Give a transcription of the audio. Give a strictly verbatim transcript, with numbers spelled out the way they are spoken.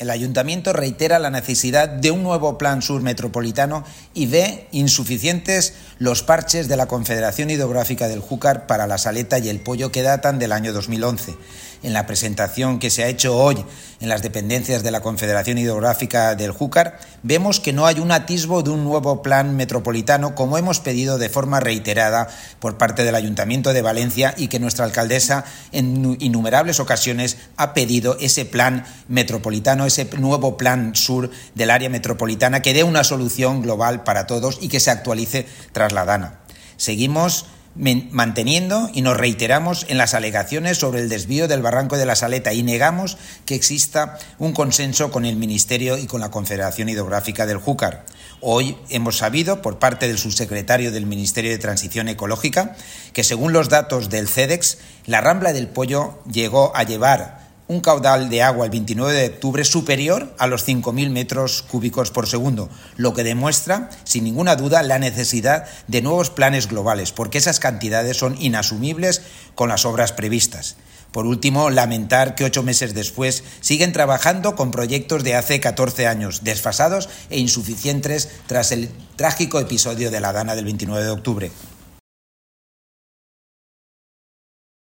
el Ayuntamiento reitera la necesidad de un nuevo Plan Sur metropolitano y ve insuficientes los parches de la Confederación Hidrográfica del Júcar para la Saleta y el Pollo que datan del año dos mil once. En la presentación que se ha hecho hoy en las dependencias de la Confederación Hidrográfica del Júcar, vemos que no hay un atisbo de un nuevo plan metropolitano, como hemos pedido de forma reiterada por parte del Ayuntamiento de Valencia y que nuestra alcaldesa en innumerables ocasiones ha pedido ese plan metropolitano, ese nuevo plan sur del área metropolitana que dé una solución global para todos y que se actualice tras la DANA. Seguimos manteniendo y nos reiteramos en las alegaciones sobre el desvío del barranco de la Saleta y negamos que exista un consenso con el Ministerio y con la Confederación Hidrográfica del Júcar. Hoy hemos sabido por parte del subsecretario del Ministerio de Transición Ecológica que según los datos del CEDEX, la Rambla del Pollo llegó a llevar un caudal de agua el veintinueve de octubre superior a los cinco mil metros cúbicos por segundo, lo que demuestra, sin ninguna duda, la necesidad de nuevos planes globales, porque esas cantidades son inasumibles con las obras previstas. Por último, lamentar que ocho meses después siguen trabajando con proyectos de hace catorce años, desfasados e insuficientes tras el trágico episodio de la DANA del veintinueve de octubre.